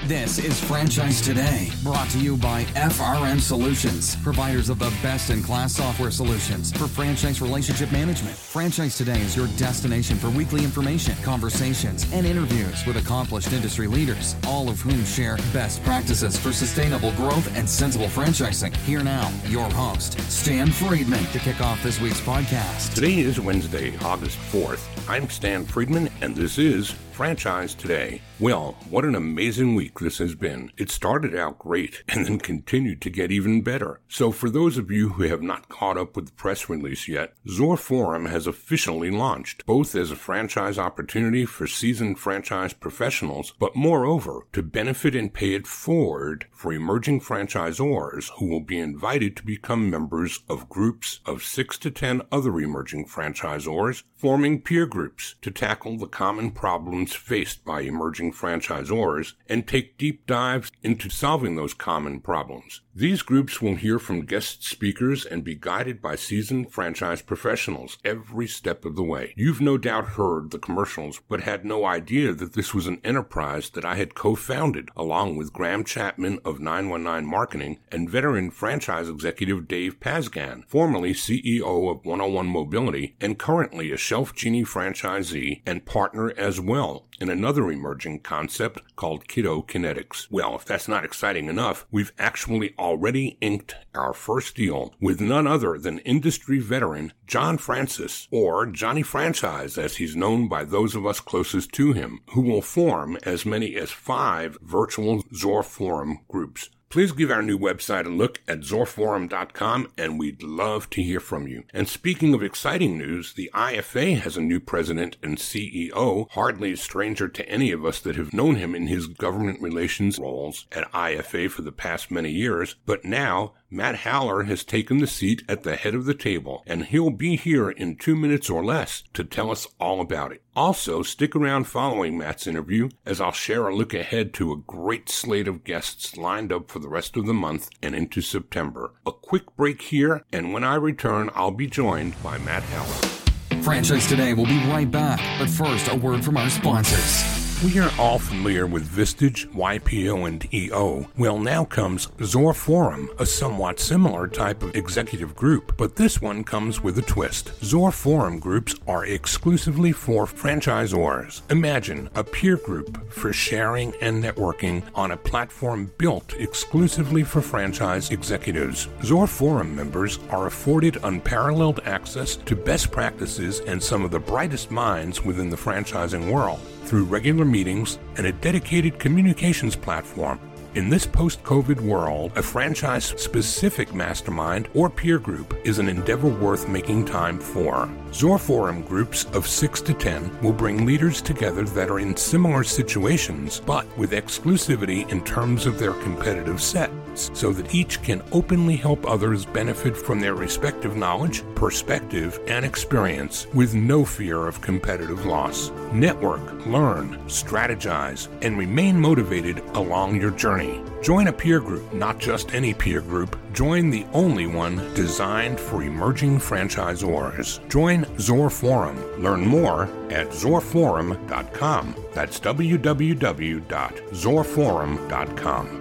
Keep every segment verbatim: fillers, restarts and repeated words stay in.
This is Franchise Today, brought to you by F R M Solutions, providers of the best-in-class software solutions for franchise relationship management. Franchise Today is your destination for weekly information, conversations, and interviews with accomplished industry leaders, all of whom share best practices for sustainable growth and sensible franchising. Here now, your host, Stan Friedman, to kick off this week's podcast. Today is Wednesday, August fourth. I'm Stan Friedman, and this is Franchise Today. Well, what an amazing week this has been. It started out great and then continued to get even better. So for those of you who have not caught up with the press release yet, Zor Forum has officially launched, both as a franchise opportunity for seasoned franchise professionals, but moreover, to benefit and pay it forward for emerging franchisors who will be invited to become members of groups of six to ten other emerging franchisors, forming peer groups to tackle the common problems faced by emerging franchisors and take deep dives into solving those common problems. These groups will hear from guest speakers and be guided by seasoned franchise professionals every step of the way. You've no doubt heard the commercials, but had no idea that this was an enterprise that I had co-founded along with Graham Chapman of nine one nine Marketing and veteran franchise executive Dave Pasgan, formerly C E O of one oh one Mobility and currently a Shelf Genie franchisee and partner as well in another emerging concept called Kiddo Kinetics. Well, if that's not exciting enough, we've actually already inked our first deal with none other than industry veteran John Francis, or Johnny Franchise as he's known by those of us closest to him, who will form as many as five virtual Zor Forum groups. Please give our new website a look at zor forum dot com, and we'd love to hear from you. And speaking of exciting news, the I F A has a new president and C E O, hardly a stranger to any of us that have known him in his government relations roles at I F A for the past many years. But now, Matt Haller has taken the seat at the head of the table, and he'll be here in two minutes or less to tell us all about it. Also, stick around following Matt's interview, as I'll share a look ahead to a great slate of guests lined up for the rest of the month and into September. A quick break here, and when I return, I'll be joined by Matt Haller. Franchise Today will be right back, but first, a word from our sponsors. We are all familiar with Vistage, Y P O, and E O. Well, now comes Zor Forum, a somewhat similar type of executive group, but this one comes with a twist. Zor Forum groups are exclusively for franchisors. Imagine a peer group for sharing and networking on a platform built exclusively for franchise executives. Zor Forum members are afforded unparalleled access to best practices and some of the brightest minds within the franchising world through regular meetings and a dedicated communications platform. In this post-COVID world, a franchise-specific mastermind or peer group is an endeavor worth making time for. Zor Forum groups of six to ten will bring leaders together that are in similar situations, but with exclusivity in terms of their competitive sets, so that each can openly help others benefit from their respective knowledge, perspective, and experience with no fear of competitive loss. Network, learn, strategize, and remain motivated along your journey. Join a peer group, not just any peer group. Join the only one designed for emerging franchisors. Join Zor Forum. Learn more at zor forum dot com. That's w w w dot zor forum dot com.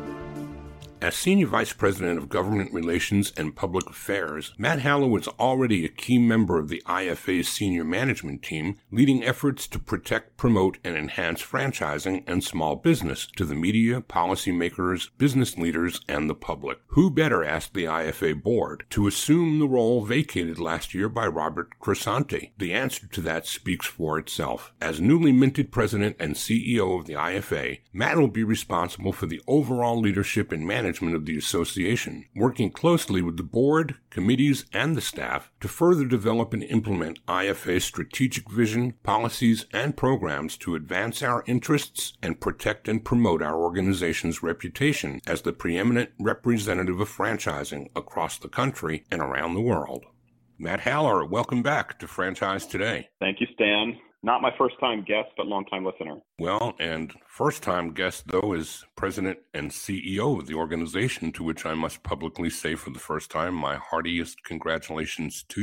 As Senior Vice President of Government Relations and Public Affairs, Matt Haller was already a key member of the I F A's senior management team, leading efforts to protect, promote, and enhance franchising and small business to the media, policymakers, business leaders, and the public. Who better, asked the I F A board, to assume the role vacated last year by Robert Crescente? The answer to that speaks for itself. As newly minted president and C E O of the I F A, Matt will be responsible for the overall leadership and management of the association, working closely with the board, committees, and the staff to further develop and implement I F A's strategic vision, policies, and programs to advance our interests and protect and promote our organization's reputation as the preeminent representative of franchising across the country and around the world. Matt Haller, welcome back to Franchise Today. Thank you, Stan. Not my first-time guest, but long-time listener. Well, and first-time guest, though, is president and C E O of the organization, to which I must publicly say for the first time, my heartiest congratulations to you.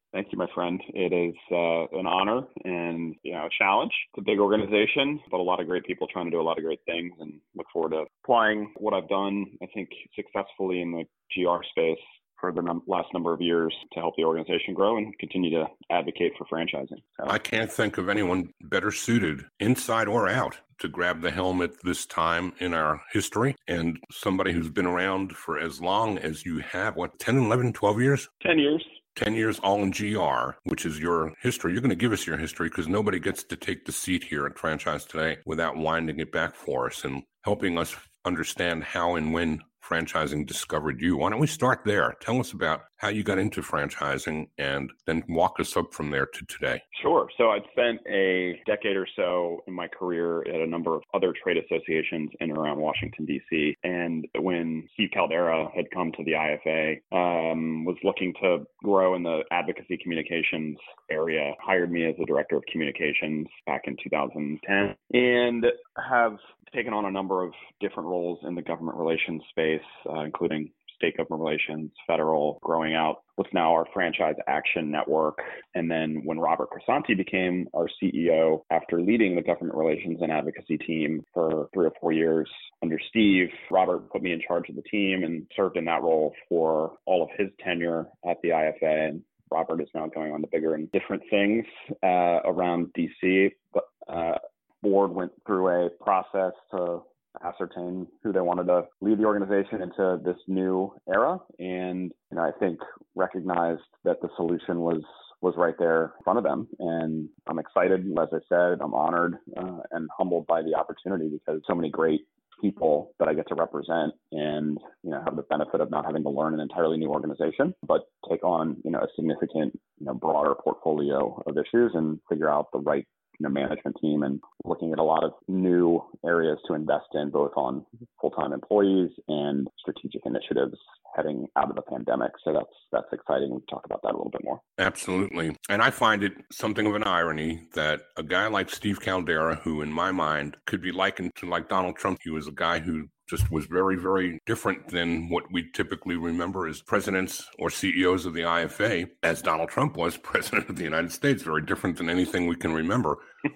Thank you, my friend. It is uh, an honor and, you know, a challenge. It's a big organization, but a lot of great people trying to do a lot of great things, and look forward to applying what I've done, I think, successfully in the G R space for the num- last number of years to help the organization grow and continue to advocate for franchising. So. I can't think of anyone better suited, inside or out, to grab the helm at this time in our history, and somebody who's been around for as long as you have, what, ten, eleven, twelve years? ten years. ten years all in G R, which is your history. You're going to give us your history because nobody gets to take the seat here at Franchise Today without winding it back for us and helping us understand how and when franchising discovered you. Why don't we start there? Tell us about how you got into franchising and then walk us up from there to today. Sure. So I'd spent a decade or so in my career at a number of other trade associations in and around Washington, D C. And when Steve Caldera had come to the I F A, um, was looking to grow in the advocacy communications area, hired me as the director of communications back in two thousand ten, and have taken on a number of different roles in the government relations space, uh, including state government relations, federal, growing out what's now our Franchise Action Network. And then when Robert Crisanti became our C E O, after leading the government relations and advocacy team for three or four years under Steve, Robert put me in charge of the team and served in that role for all of his tenure at the I F A. And Robert is now going on to bigger and different things uh, around D C. But uh, board went through a process to ascertain who they wanted to lead the organization into this new era. And, you know, I think recognized that the solution was was right there in front of them. And I'm excited, as I said, I'm honored uh, and humbled by the opportunity, because so many great people that I get to represent and, you know, have the benefit of not having to learn an entirely new organization, but take on, you know, a significant, you know, broader portfolio of issues and figure out the right You know, management team, and looking at a lot of new areas to invest in, both on full-time employees and strategic initiatives heading out of the pandemic. So that's that's exciting. We can talk about that a little bit more. Absolutely. And I find it something of an irony that a guy like Steve Caldera, who in my mind could be likened to like Donald Trump, he was a guy who just was very, very different than what we typically remember as presidents or C E Os of the I F A, as Donald Trump was president of the United States, very different than anything we can remember.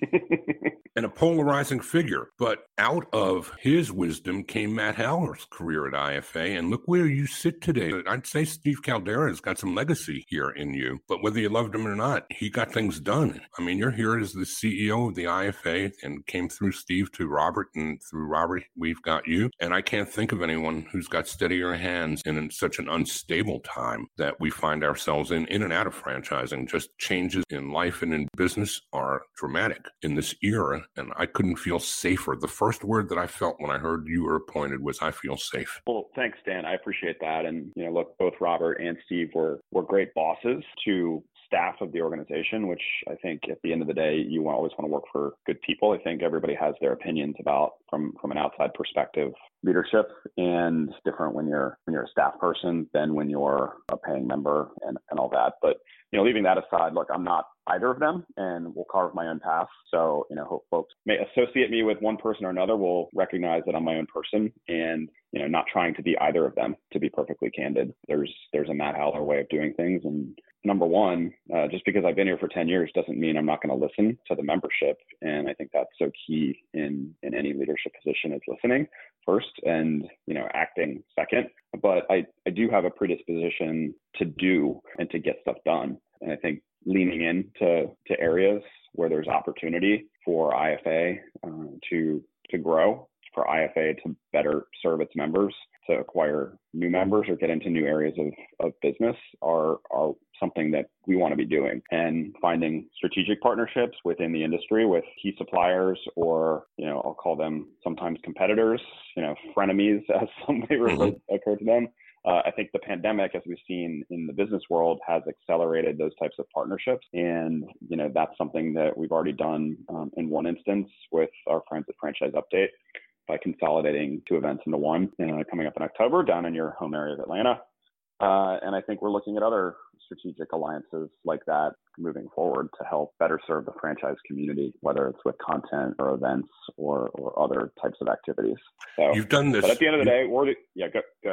And a polarizing figure. But out of his wisdom came Matt Haller's career at I F A. And look where you sit today. I'd say Steve Caldera has got some legacy here in you. But whether you loved him or not, he got things done. I mean, you're here as the C E O of the I F A and came through Steve to Robert, and through Robert, we've got you. And I can't think of anyone who's got steadier hands in such an unstable time that we find ourselves in, in and out of franchising. Just changes in life and in business are dramatic in this era. And I couldn't feel safer. The first word that I felt when I heard you were appointed was, I feel safe. Well, thanks, Dan. I appreciate that. And, you know, look, both Robert and Steve were, were great bosses to staff of the organization, which I think at the end of the day, you always want to work for good people. I think everybody has their opinions about, from, from an outside perspective, leadership, and different when you're when you're a staff person than when you're a paying member and, and all that. But, you know, leaving that aside, look, I'm not either of them, and will carve my own path. So, you know, hope folks may associate me with one person or another will recognize that I'm my own person, and, you know, not trying to be either of them, to be perfectly candid. There's there's a Matt Haller way of doing things. And number one, uh, just because I've been here for ten years doesn't mean I'm not going to listen to the membership. And I think that's so key in, in any leadership position, is listening first and, you know, acting second. But I, I do have a predisposition to do and to get stuff done. And I think leaning into to areas where there's opportunity for I F A uh, to to grow, for I F A to better serve its members, to acquire new members or get into new areas of, of business are, are something that we want to be doing. And finding strategic partnerships within the industry with key suppliers, or, you know, I'll call them sometimes competitors, you know, frenemies, as some may refer, occur to them. Uh, I think the pandemic, as we've seen in the business world, has accelerated those types of partnerships. And, you know, that's something that we've already done um, in one instance with our friends at Franchise Update, by consolidating two events into one uh, coming up in October down in your home area of Atlanta. Uh, and I think we're looking at other strategic alliances like that moving forward to help better serve the franchise community, whether it's with content or events or, or other types of activities. So you've done this. But at the end of the day, we're, yeah, go, go ahead, Stan.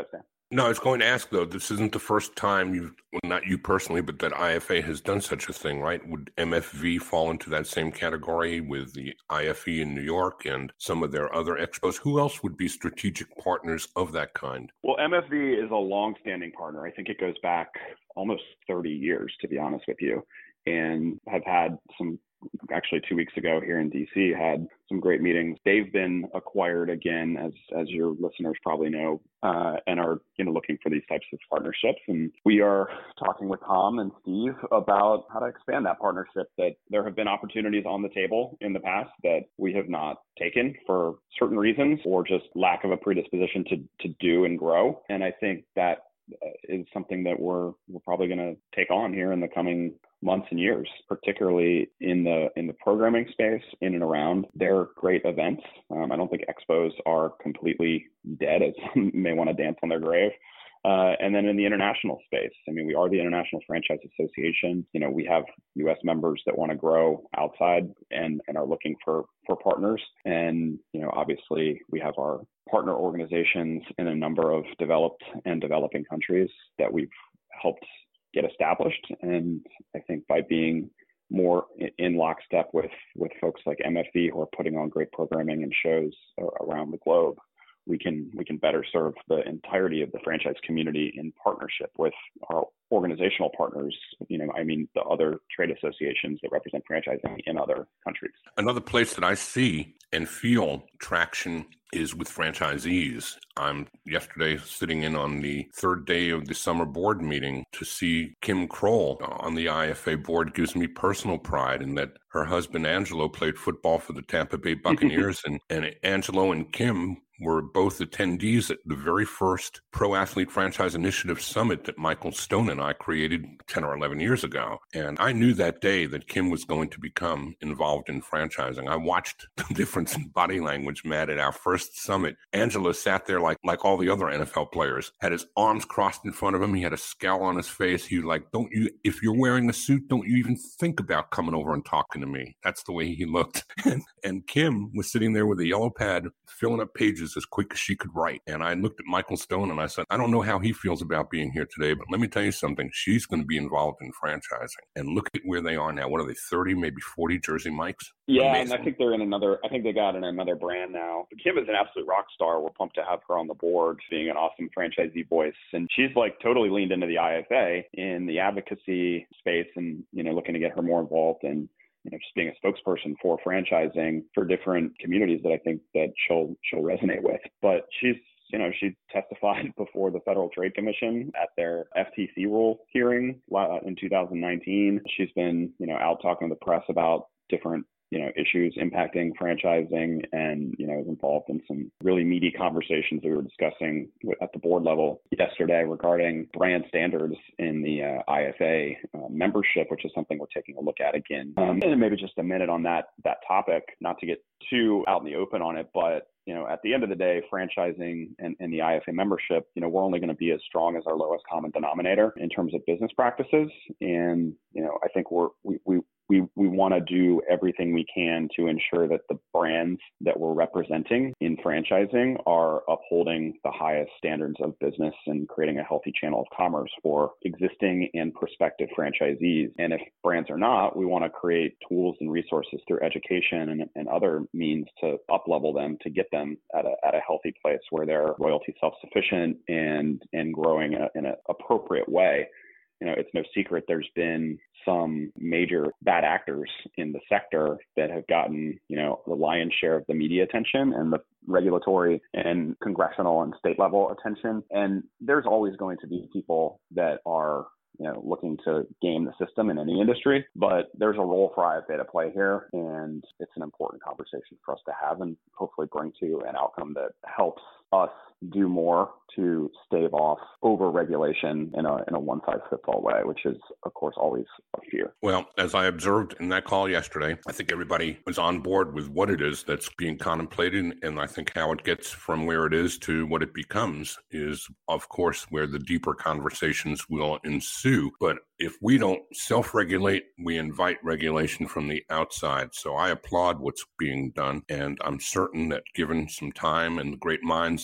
No, I was going to ask, though, this isn't the first time you've, well, not you personally, but that I F A has done such a thing, right? Would M F V fall into that same category with the I F E in New York and some of their other expos? Who else would be strategic partners of that kind? Well, M F V is a long-standing partner. I think it goes back almost thirty years, to be honest with you, and have had some, actually two weeks ago here in D C, had some great meetings. They've been acquired again, as as your listeners probably know, uh, and are you know looking for these types of partnerships. And we are talking with Tom and Steve about how to expand that partnership. That there have been opportunities on the table in the past that we have not taken for certain reasons, or just lack of a predisposition to to do and grow. And I think that is something that we're we're probably going to take on here in the coming months and years, particularly in the in the programming space, in and around their great events. Um, I don't think expos are completely dead, as some may want to dance on their grave. Uh, and then in the international space, I mean, we are the International Franchise Association. You know, we have U S members that want to grow outside and, and are looking for, for partners. And, you know, obviously we have our partner organizations in a number of developed and developing countries that we've helped get established. And I think by being more in lockstep with, with folks like M F V, who are putting on great programming and shows around the globe, we can we can better serve the entirety of the franchise community in partnership with our organizational partners. You know, I mean, the other trade associations that represent franchising in other countries. Another place that I see and feel traction is with franchisees. I'm yesterday sitting in on the third day of the summer board meeting to see Kim Kroll on the I F A board. Gives me personal pride in that her husband, Angelo, played football for the Tampa Bay Buccaneers, and, and Angelo and Kim were both attendees at the very first Pro Athlete Franchise Initiative Summit that Michael Stone and I created ten or eleven years ago. And I knew that day that Kim was going to become involved in franchising. I watched the difference in body language, Matt, at our first summit. Angelo sat there like like all the other N F L players, had his arms crossed in front of him. He had a scowl on his face. He was like, don't you, if you're wearing a suit, don't you even think about coming over and talking to me. That's the way he looked. And, and Kim was sitting there with a yellow pad, filling up pages as quick as she could write. And I looked at Michael Stone and I said, I don't know how he feels about being here today, but let me tell you something. She's going to be involved in franchising. And look at where they are now. What are they, thirty, maybe forty Jersey Mikes? Yeah, Amazing. And I think they're in another, I think they got in another brand now. But Kim is an absolute rock star. We're pumped to have her on the board, being an awesome franchisee voice. And she's like totally leaned into the I F A in the advocacy space, and, you know, looking to get her more involved in, you know, just being a spokesperson for franchising for different communities that I think that she'll she'll resonate with. But she's, you know, she testified before the Federal Trade Commission at their F T C rule hearing in two thousand nineteen. She's been, you know, out talking to the press about different, you know, issues impacting franchising, and, you know, is involved in some really meaty conversations that we were discussing at the board level yesterday regarding brand standards in the uh, I F A uh, membership, which is something we're taking a look at again. Um, and maybe just a minute on that, that topic, not to get too out in the open on it, but, you know, at the end of the day, franchising and, and the I F A membership, you know, we're only going to be as strong as our lowest common denominator in terms of business practices. And, you know, I think we're, we, we, We we want to do everything we can to ensure that the brands that we're representing in franchising are upholding the highest standards of business and creating a healthy channel of commerce for existing and prospective franchisees. And if brands are not, we want to create tools and resources through education and, and other means to up-level them, to get them at a at a healthy place where they're royalty self-sufficient and and growing in, a, in an appropriate way. You know, it's no secret there's been some major bad actors in the sector that have gotten, you know, the lion's share of the media attention and the regulatory and congressional and state level attention. And there's always going to be people that are, you know, looking to game the system in any industry, but there's a role for I F A to play here, and it's an important conversation for us to have and hopefully bring to an outcome that helps us do more to stave off over-regulation in a in a one-size-fits-all way, which is, of course, always a fear. Well, as I observed in that call yesterday, I think everybody was on board with what it is that's being contemplated, and I think how it gets from where it is to what it becomes is, of course, where the deeper conversations will ensue. But if we don't self-regulate, we invite regulation from the outside. So I applaud what's being done, and I'm certain that given some time and the great minds that are involved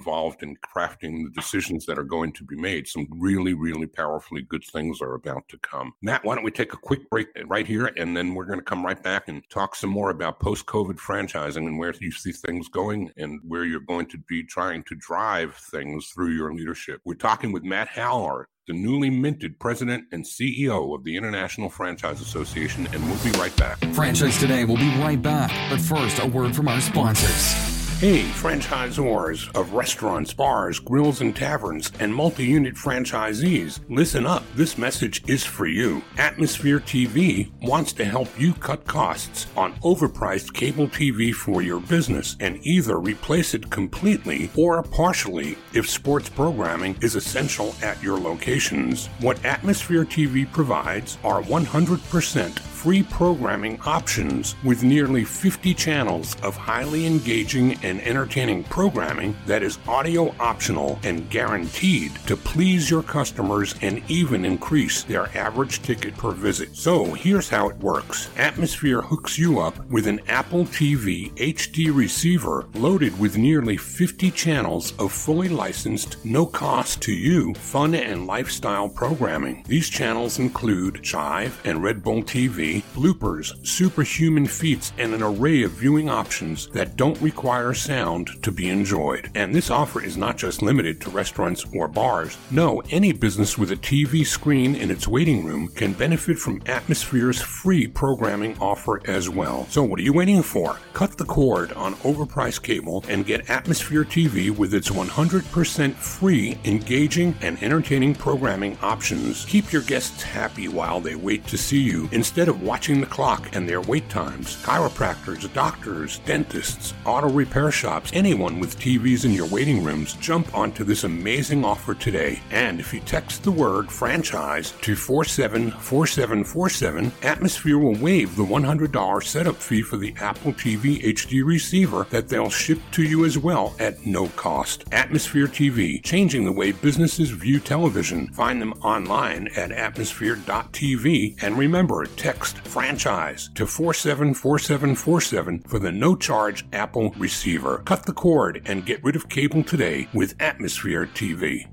involved in crafting the decisions that are going to be made. Some really, really powerfully good things are about to come. Matt, why don't we take a quick break right here, and then we're going to come right back and talk some more about post-COVID franchising and where you see things going and where you're going to be trying to drive things through your leadership. We're talking with Matt Haller, the newly minted president and C E O of the International Franchise Association, and we'll be right back. Franchise Today will be right back, but first, a word from our sponsors. Hey, franchisors of restaurants, bars, grills, and taverns, and multi-unit franchisees, listen up. This message is for you. Atmosphere T V wants to help you cut costs on overpriced cable T V for your business and either replace it completely or partially if sports programming is essential at your locations. What Atmosphere T V provides are one hundred percent free programming options with nearly fifty channels of highly engaging and entertaining programming that is audio optional and guaranteed to please your customers and even increase their average ticket per visit. So here's how it works. Atmosphere hooks you up with an Apple T V H D receiver loaded with nearly fifty channels of fully licensed, no cost to you, fun and lifestyle programming. These channels include Chive and Red Bull T V, bloopers, superhuman feats, and an array of viewing options that don't require sound to be enjoyed. And this offer is not just limited to restaurants or bars. No, any business with a T V screen in its waiting room can benefit from Atmosphere's free programming offer as well. So what are you waiting for? Cut the cord on overpriced cable and get Atmosphere T V with its one hundred percent free, engaging, and entertaining programming options. Keep your guests happy while they wait to see you instead of watching the clock and their wait times. Chiropractors, doctors, dentists, auto repair shops, anyone with T Vs in your waiting rooms, jump onto this amazing offer today. And if you text the word franchise to four seven four seven four seven, Atmosphere will waive the one hundred dollars setup fee for the Apple T V H D receiver that they'll ship to you as well at no cost. Atmosphere T V, changing the way businesses view television. Find them online at atmosphere dot t v, and remember, text franchise to four seven four seven four seven for the no-charge Apple receiver. Cut the cord and get rid of cable today with Atmosphere T V.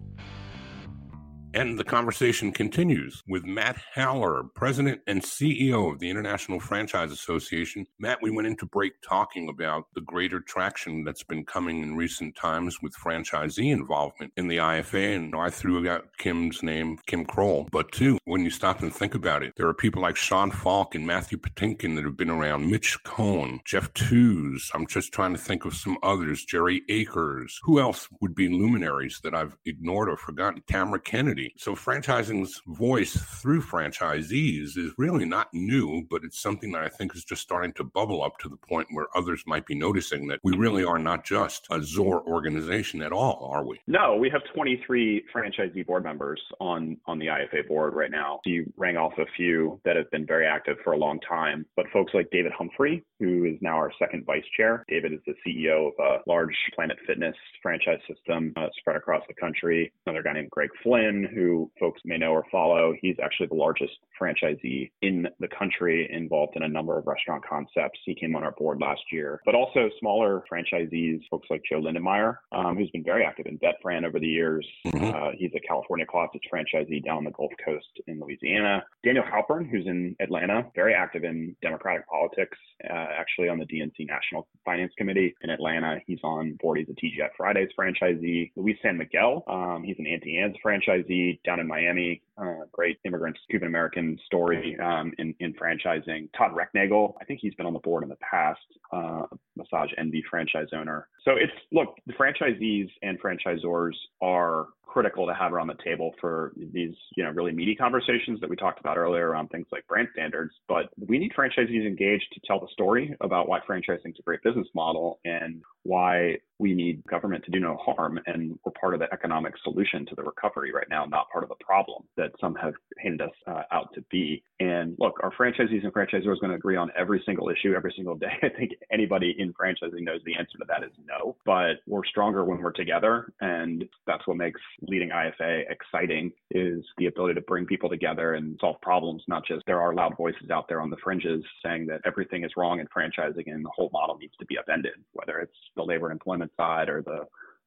And the conversation continues with Matt Haller, President and C E O of the International Franchise Association. Matt, we went into break talking about the greater traction that's been coming in recent times with franchisee involvement in the I F A, and I threw out Kim's name, Kim Kroll. But too, when you stop and think about it, there are people like Sean Falk and Matthew Patinkin that have been around, Mitch Cohn, Jeff Tews. I'm just trying to think of some others, Jerry Akers. Who else would be luminaries that I've ignored or forgotten? Tamara Kennedy. So franchising's voice through franchisees is really not new, but it's something that I think is just starting to bubble up to the point where others might be noticing that we really are not just a Z O R organization at all, are we? No, we have twenty-three franchisee board members on, on the I F A board right now. You rang off a few that have been very active for a long time, but folks like David Humphrey, who is now our second vice chair. David is the C E O of a large Planet Fitness franchise system uh, spread across the country. Another guy named Greg Flynn, who folks may know or follow. He's actually the largest franchisee in the country, involved in a number of restaurant concepts. He came on our board last year, but also smaller franchisees, folks like Joe Lindenmeyer, um, who's been very active in BetFran over the years. Mm-hmm. Uh, he's a California Closets franchisee down on the Gulf Coast in Louisiana. Daniel Halpern, who's in Atlanta, very active in Democratic politics, uh, actually on the D N C National Finance Committee in Atlanta. He's on board. He's a T G I Fridays franchisee. Luis San Miguel, um, he's an Auntie Anne's franchisee down in Miami. Uh, great immigrant Cuban-American story um, in, in franchising. Todd Recknagel, I think he's been on the board in the past, uh, Massage Envy franchise owner. So it's, look, the franchisees and franchisors are critical to have around the table for these, you know, really meaty conversations that we talked about earlier around things like brand standards. But we need franchisees engaged to tell the story about why franchising is a great business model and why we need government to do no harm. And we're part of the economic solution to the recovery right now, not part of the problem that some have painted us uh, out to be. And look, our franchisees and franchisors are going to agree on every single issue every single day. I think anybody in franchising knows the answer to that is no, but we're stronger when we're together. And that's what makes leading I F A exciting, is the ability to bring people together and solve problems. Not just, there are loud voices out there on the fringes saying that everything is wrong in franchising and the whole model needs to be upended, whether it's the labor and employment side or the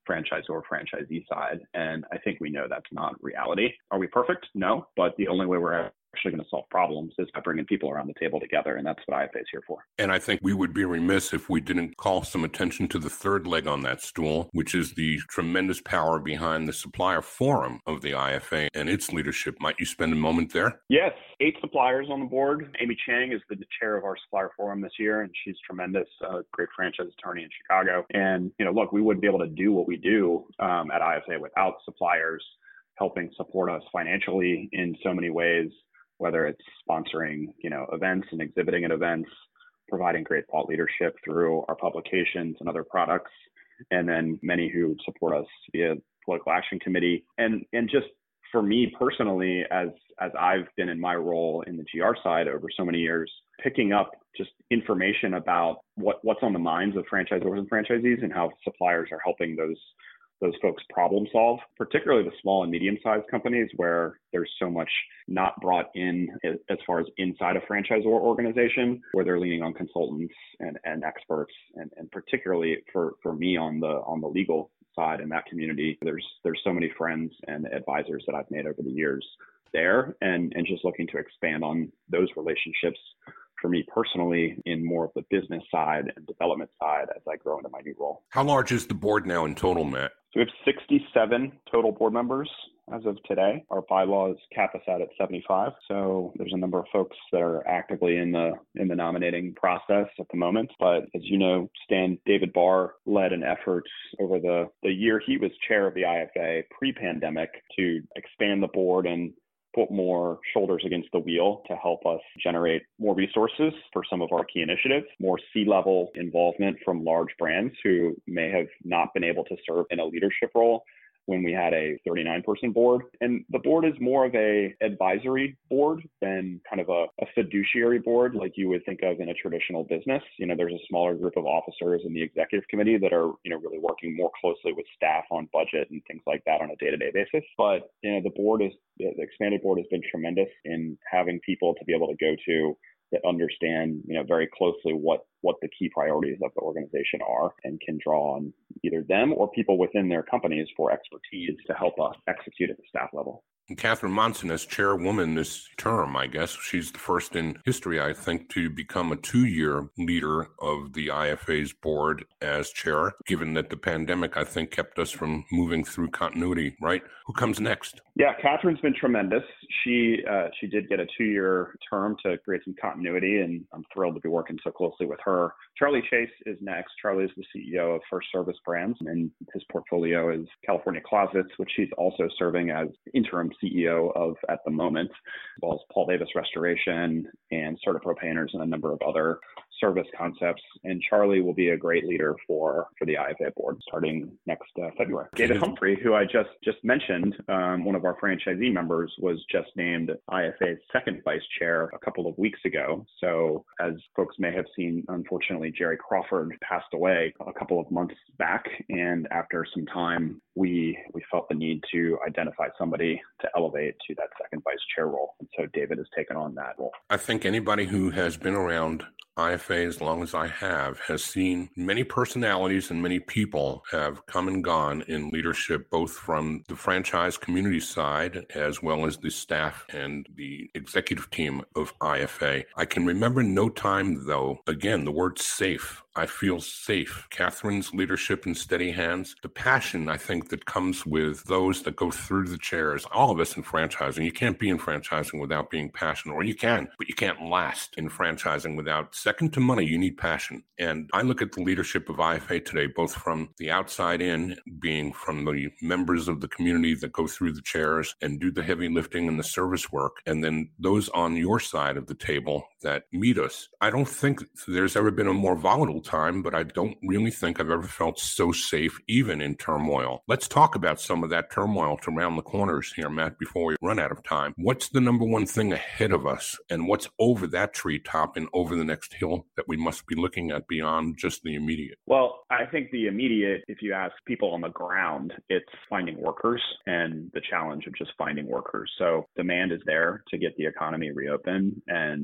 franchisor or franchisee side. And I think we know that's not reality. Are we perfect? No, but the only way we're actually going to solve problems is by bringing people around the table together. And that's what I F A is here for. And I think we would be remiss if we didn't call some attention to the third leg on that stool, which is the tremendous power behind the supplier forum of the I F A and its leadership. Might you spend a moment there? Yes, eight suppliers on the board. Amy Chang is the chair of our supplier forum this year, and she's tremendous, uh, great franchise attorney in Chicago. And, you know, look, we wouldn't be able to do what we do um, at I F A without suppliers helping support us financially in so many ways, whether it's sponsoring, you know, events and exhibiting at events, providing great thought leadership through our publications and other products, and then many who support us via Political Action Committee. And and just for me personally, as as I've been in my role in the G R side over so many years, picking up just information about what, what's on the minds of franchisors and franchisees and how suppliers are helping those those folks problem solve, particularly the small and medium-sized companies where there's so much not brought in as far as inside a franchisor organization, where they're leaning on consultants and, and experts. And, and particularly for, for me on the on the legal side in that community, there's there's so many friends and advisors that I've made over the years there, and, and just looking to expand on those relationships for me personally in more of the business side and development side as I grow into my new role. How large is the board now in total, Matt? So we have sixty-seven total board members as of today. Our bylaws cap us out at seventy-five. So there's a number of folks that are actively in the in the nominating process at the moment. But as you know, Stan David Barr led an effort over the, the year he was chair of the I F A pre-pandemic to expand the board and put more shoulders against the wheel to help us generate more resources for some of our key initiatives, more C-level involvement from large brands who may have not been able to serve in a leadership role when we had a thirty-nine person board. And the board is more of a advisory board than kind of a, a fiduciary board like you would think of in a traditional business. You know, there's a smaller group of officers in the executive committee that are, you know, really working more closely with staff on budget and things like that on a day-to-day basis. But, you know, the board is, the expanded board has been tremendous in having people to be able to go to that understand, you know, very closely what what the key priorities of the organization are and can draw on either them or people within their companies for expertise to help us execute at the staff level. And Catherine Monson as chairwoman this term, I guess. She's the first in history, I think, to become a two-year leader of the I F A's board as chair, given that the pandemic, I think, kept us from moving through continuity, right? Who comes next? Yeah, Catherine's been tremendous. She uh, she did get a two-year term to create some continuity, and I'm thrilled to be working so closely with her. Charlie Chase is next. Charlie is the C E O of First Service Brands, and his portfolio is California Closets, which he's also serving as interim C E O of at the moment, as well as Paul Davis Restoration and CertaPro Painters and a number of other service concepts. And Charlie will be a great leader for, for the I F A board starting next uh, February. David Humphrey, who I just, just mentioned, um, one of our franchisee members, was just named I F A's second vice chair a couple of weeks ago. So as folks may have seen, unfortunately, Jerry Crawford passed away a couple of months back. And after some time, we we felt the need to identify somebody to elevate to that second vice chair role. And so David has taken on that role. I think anybody who has been around I F A as long as I have has seen many personalities and many people have come and gone in leadership, both from the franchise community side as well as the staff and the executive team of I F A. I can remember no time, though, again, the word safe. I feel safe. Catherine's leadership and steady hands, the passion, I think, that comes with those that go through the chairs, all of us in franchising. You can't be in franchising without being passionate, or you can, but you can't last in franchising without, second to money, you need passion. And I look at the leadership of I F A today, both from the outside in, being from the members of the community that go through the chairs and do the heavy lifting and the service work, and then those on your side of the table that meet us. I don't think there's ever been a more volatile time, but I don't really think I've ever felt so safe, even in turmoil. Let's talk about some of that turmoil to round the corners here, Matt, before we run out of time. What's the number one thing ahead of us, and what's over that treetop and over the next hill that we must be looking at beyond just the immediate? Well, I think the immediate, if you ask people on the ground, it's finding workers and the challenge of just finding workers. So demand is there to get the economy reopened, and you know, that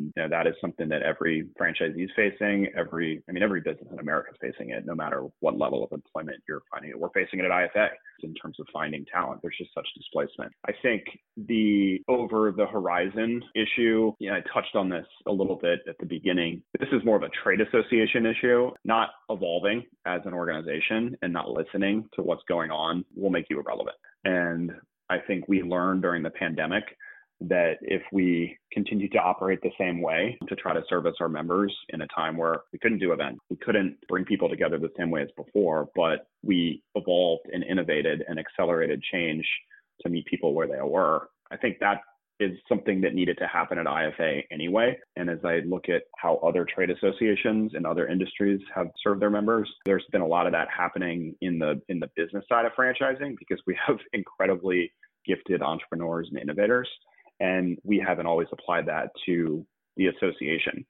is something that every franchisee is facing. Every, I mean, every business in America is facing it, no matter what level of employment you're finding it. We're facing it at I F A in terms of finding talent. There's just such displacement. I think the over the horizon issue, you know, I touched on this a little bit at the beginning. This is more of a trade association issue. Not evolving as an organization and not listening to what's going on will make you irrelevant. And I think we learned during the pandemic that if we continue to operate the same way to try to service our members in a time where we couldn't do events, we couldn't bring people together the same way as before, but we evolved and innovated and accelerated change to meet people where they were. I think that is something that needed to happen at I F A anyway. And as I look at how other trade associations and other industries have served their members, there's been a lot of that happening in the in the business side of franchising because we have incredibly gifted entrepreneurs and innovators. And we haven't always applied that to the association.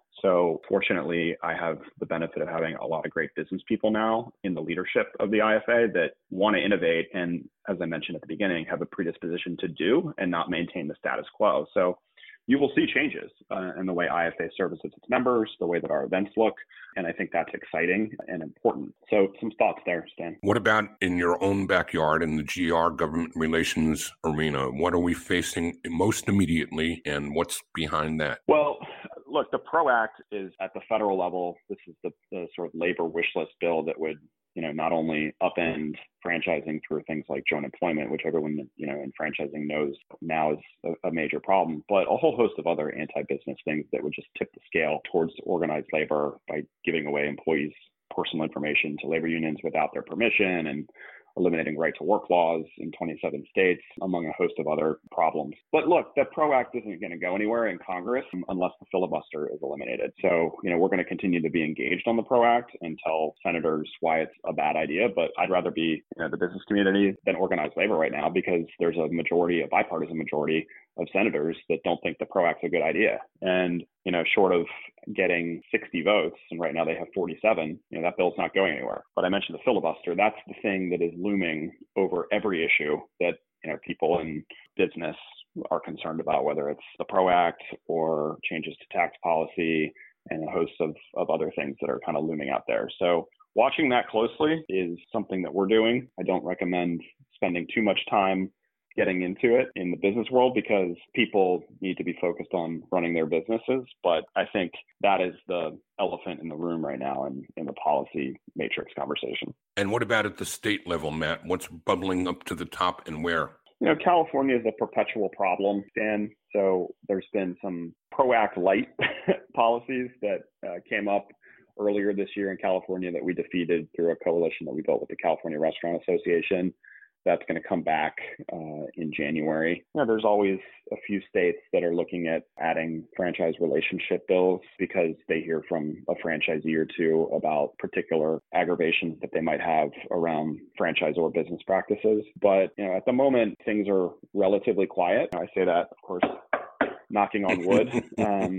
So fortunately, I have the benefit of having a lot of great business people now in the leadership of the I F A that want to innovate and, as I mentioned at the beginning, have a predisposition to do and not maintain the status quo. So you will see changes uh, in the way I F A services its members, the way that our events look. And I think that's exciting and important. So some thoughts there, Stan. What about in your own backyard in the G R government relations arena? What are we facing most immediately and what's behind that? Well, look, the PRO Act is at the federal level. This is the, the sort of labor wish list bill that would, you know, not only upend franchising through things like joint employment, which everyone, you know, in franchising knows now is a, a major problem, but a whole host of other anti-business things that would just tip the scale towards organized labor by giving away employees' personal information to labor unions without their permission and eliminating right to work laws in twenty-seven states, among a host of other problems. But look, the PRO Act isn't going to go anywhere in Congress unless the filibuster is eliminated. So, you know, we're going to continue to be engaged on the PRO Act and tell senators why it's a bad idea. But I'd rather be, you know, the business community than organized labor right now because there's a majority, a bipartisan majority of senators that don't think the PRO Act's a good idea. And, you know, short of getting sixty votes, and right now they have forty-seven, you know, that bill's not going anywhere. But I mentioned the filibuster. That's the thing that is looming over every issue that, you know, people in business are concerned about, whether it's the PRO Act or changes to tax policy and a host of, of other things that are kind of looming out there. So watching that closely is something that we're doing. I don't recommend spending too much time getting into it in the business world because people need to be focused on running their businesses. But I think that is the elephant in the room right now in, in the policy matrix conversation. And what about at the state level, Matt? What's bubbling up to the top and where? You know, California is a perpetual problem, Dan. So there's been some PRO Act light policies that uh, came up earlier this year in California that we defeated through a coalition that we built with the California Restaurant Association. That's going to come back uh, in January. You know, there's always a few states that are looking at adding franchise relationship bills because they hear from a franchisee or two about particular aggravations that they might have around franchise or business practices. But you know, at the moment, things are relatively quiet. I say that, of course, knocking on wood. Um,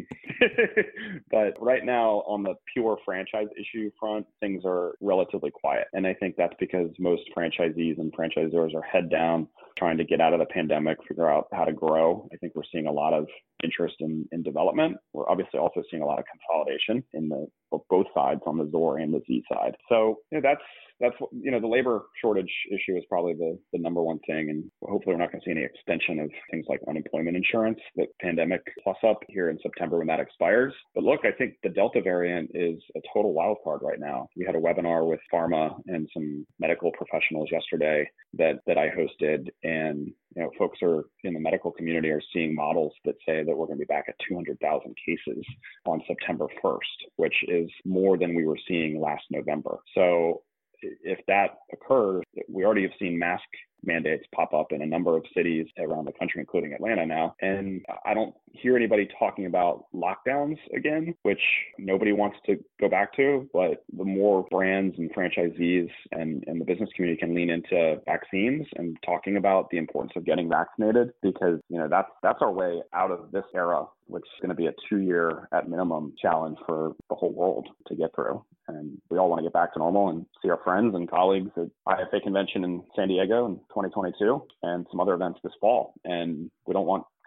but right now on the pure franchise issue front, things are relatively quiet. And I think that's because most franchisees and franchisors are head down trying to get out of the pandemic, figure out how to grow. I think we're seeing a lot of interest in, in development. We're obviously also seeing a lot of consolidation in the both sides, on the Zor and the Z side. So you know, that's that's you know the labor shortage issue is probably the, the number one thing, and hopefully we're not going to see any extension of things like unemployment insurance, the pandemic plus up here in September when that expires. But look, I think the Delta variant is a total wild card right now. We had a webinar with pharma and some medical professionals yesterday that that I hosted, and you know folks are in the medical community are seeing models that say that we're going to be back at two hundred thousand cases on September first, which is more than we were seeing last November. So if that occurs, we already have seen mask mandates pop up in a number of cities around the country, including Atlanta now. And I don't hear anybody talking about lockdowns again, which nobody wants to go back to. But the more brands and franchisees and, and the business community can lean into vaccines and talking about the importance of getting vaccinated, because, you know, that's, that's our way out of this era, which is going to be a two-year at minimum challenge for the whole world to get through. And we all want to get back to normal and see our friends and colleagues at I F A convention in San Diego in twenty twenty-two and some other events this fall. And we don't want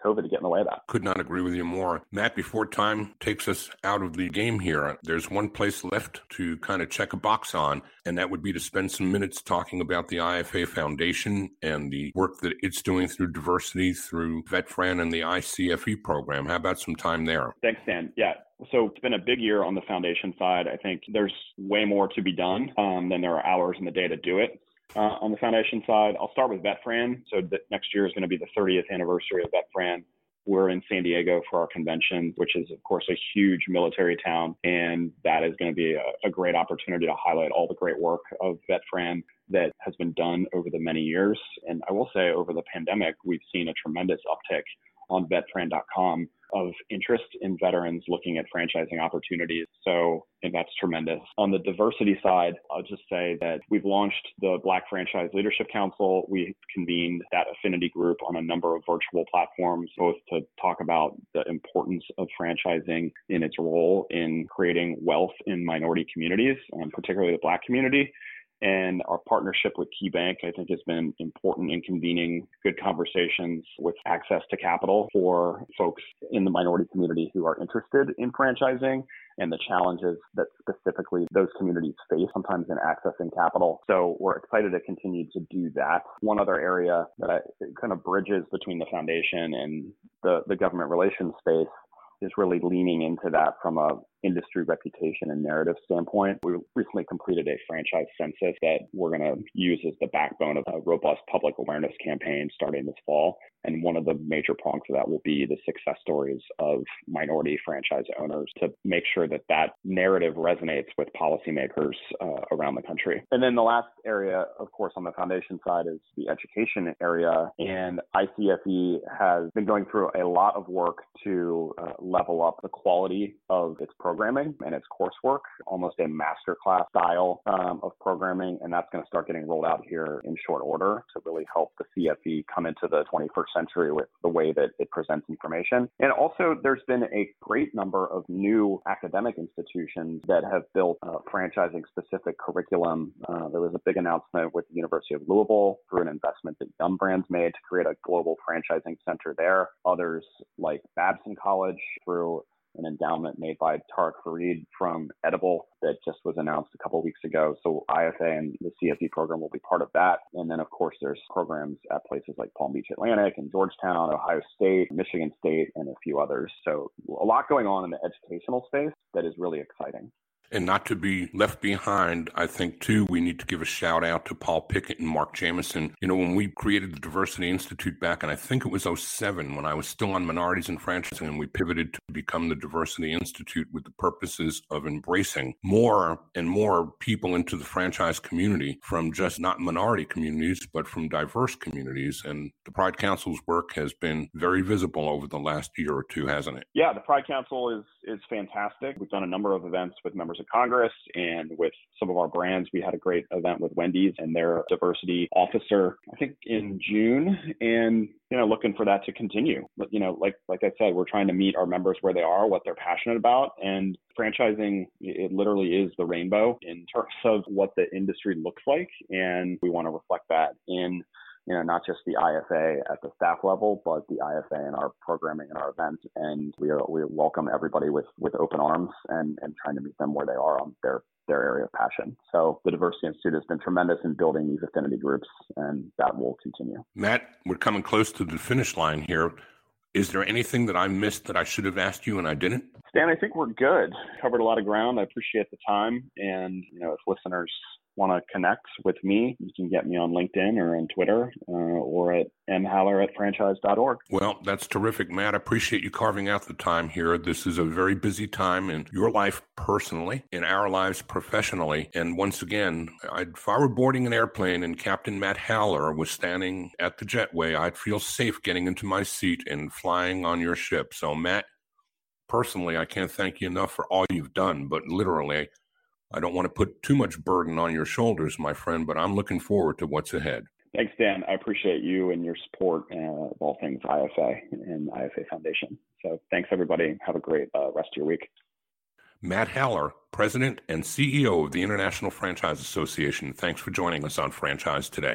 COVID to get in the way of that. Could not agree with you more. Matt, before time takes us out of the game here, there's one place left to kind of check a box on, and that would be to spend some minutes talking about the I F A Foundation and the work that it's doing through diversity, through VetFran and the I C F E program. How about some time there? Thanks, Dan. Yeah. So it's been a big year on the foundation side. I think there's way more to be done um, than there are hours in the day to do it. Uh, on the foundation side, I'll start with VetFran. So the, next year is going to be the thirtieth anniversary of VetFran. We're in San Diego for our convention, which is, of course, a huge military town. And that is going to be a, a great opportunity to highlight all the great work of VetFran that has been done over the many years. And I will say over the pandemic, we've seen a tremendous uptick on vet fran dot com of interest in veterans looking at franchising opportunities. So, and that's tremendous. On the diversity side, I'll just say that we've launched the Black Franchise Leadership Council. We convened that affinity group on a number of virtual platforms, both to talk about the importance of franchising in its role in creating wealth in minority communities, and particularly the Black community. And our partnership with KeyBank, I think, has been important in convening good conversations with access to capital for folks in the minority community who are interested in franchising and the challenges that specifically those communities face sometimes in accessing capital. So we're excited to continue to do that. One other area that I, kind of bridges between the foundation and the, the government relations space is really leaning into that from a industry reputation and narrative standpoint. We recently completed a franchise census that we're going to use as the backbone of a robust public awareness campaign starting this fall. And one of the major prongs of that will be the success stories of minority franchise owners to make sure that that narrative resonates with policymakers uh, around the country. And then the last area, of course, on the foundation side is the education area. And I C F E has been going through a lot of work to uh, level up the quality of its programming and its coursework, almost a masterclass style um, of programming. And that's going to start getting rolled out here in short order to really help the C F E come into the twenty-first century with the way that it presents information. And also, there's been a great number of new academic institutions that have built uh, franchising-specific curriculum. Uh, there was a big announcement with the University of Louisville through an investment that Yum Brands made to create a global franchising center there. Others like Babson College through an endowment made by Tariq Farid from Edible that just was announced a couple of weeks ago. So I F A and the C F E program will be part of that. And then, of course, there's programs at places like Palm Beach Atlantic and Georgetown, Ohio State, Michigan State, and a few others. So a lot going on in the educational space that is really exciting. And not to be left behind, I think, too, we need to give a shout out to Paul Pickett and Mark Jameson. You know, when we created the Diversity Institute back, and I think it was oh seven, when I was still on minorities and franchising, and we pivoted to become the Diversity Institute with the purposes of embracing more and more people into the franchise community from just not minority communities, but from diverse communities. And the Pride Council's work has been very visible over the last year or two, hasn't it? Yeah, the Pride Council is is fantastic. We've done a number of events with members of Congress and with some of our brands. We had a great event with Wendy's and their diversity officer, I think in June, and, you know, looking for that to continue. But, you know, like, like I said, we're trying to meet our members where they are, what they're passionate about. And franchising, it literally is the rainbow in terms of what the industry looks like. And we want to reflect that in, you know, not just the I F A at the staff level, but the I F A in our programming and our events. And we are, we welcome everybody with, with open arms and, and trying to meet them where they are on their, their area of passion. So the Diversity Institute has been tremendous in building these affinity groups, and that will continue. Matt, we're coming close to the finish line here. Is there anything that I missed that I should have asked you and I didn't? Stan, I think we're good. Covered a lot of ground. I appreciate the time. And, you know, if listeners want to connect with me, you can get me on LinkedIn or on Twitter uh, or at m haller at franchise dot org. Well, that's terrific, Matt. I appreciate you carving out the time here. This is a very busy time in your life personally, in our lives professionally. And once again, I'd, if I were boarding an airplane and Captain Matt Haller was standing at the jetway, I'd feel safe getting into my seat and flying on your ship. So, Matt, personally, I can't thank you enough for all you've done, but literally, I don't want to put too much burden on your shoulders, my friend, but I'm looking forward to what's ahead. Thanks, Dan. I appreciate you and your support uh, of all things I F A and I F A Foundation. So thanks, everybody. Have a great uh, rest of your week. Matt Haller, President and C E O of the International Franchise Association. Thanks for joining us on Franchise Today.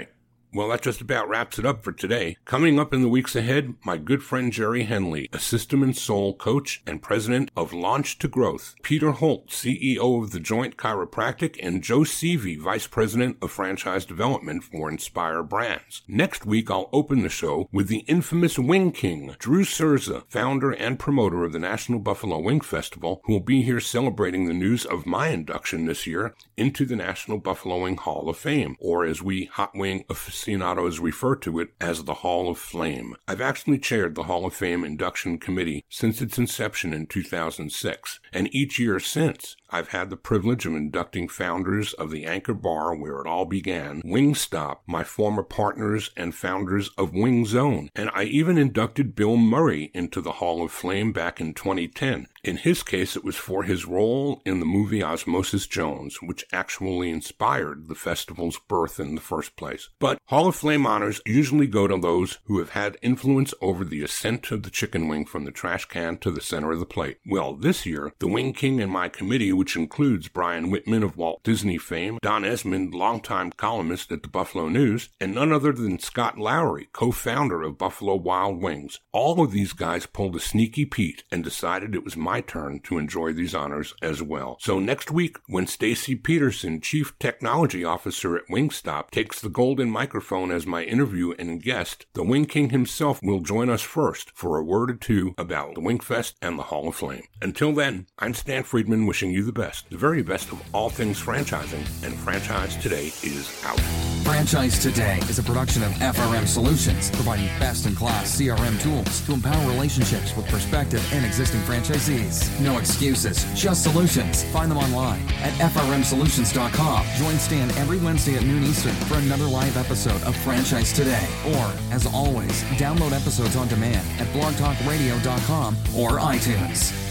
Well, that just about wraps it up for today. Coming up in the weeks ahead, my good friend Jerry Henley, a System and Soul coach and president of Launch to Growth, Peter Holt, C E O of The Joint Chiropractic, and Joe Seavey, vice president of franchise development for Inspire Brands. Next week, I'll open the show with the infamous Wing King, Drew Cerza, founder and promoter of the National Buffalo Wing Festival, who will be here celebrating the news of my induction this year into the National Buffalo Wing Hall of Fame, or as we hot wing aficionados refer to it as the Hall of Flame. I've actually chaired the Hall of Fame induction committee since its inception in two thousand six, and each year since, I've had the privilege of inducting founders of the Anchor Bar where it all began, Wingstop, my former partners and founders of Wing Zone, and I even inducted Bill Murray into the Hall of Flame back in twenty ten. In his case, it was for his role in the movie Osmosis Jones, which actually inspired the festival's birth in the first place. But Hall of Flame honors usually go to those who have had influence over the ascent of the chicken wing from the trash can to the center of the plate. Well, this year, the Wing King and my committee, which includes Brian Whitman of Walt Disney fame, Don Esmond, longtime columnist at the Buffalo News, and none other than Scott Lowry, co-founder of Buffalo Wild Wings. All of these guys pulled a sneaky Pete and decided it was my turn to enjoy these honors as well. So next week, when Stacy Peterson, Chief Technology Officer at Wingstop, takes the golden microphone as my interview and guest, the Wing King himself will join us first for a word or two about the Wingfest and the Hall of Flame. Until then, I'm Stan Friedman wishing you the best, the very best of all things franchising, and Franchise Today is out. Franchise Today is a production of F R M Solutions, providing best-in-class C R M tools to empower relationships with prospective and existing franchisees. No excuses, just solutions. Find them online at F R M solutions dot com. Join Stan every Wednesday at noon Eastern for another live episode of Franchise Today. Or, as always, download episodes on demand at blog talk radio dot com or iTunes.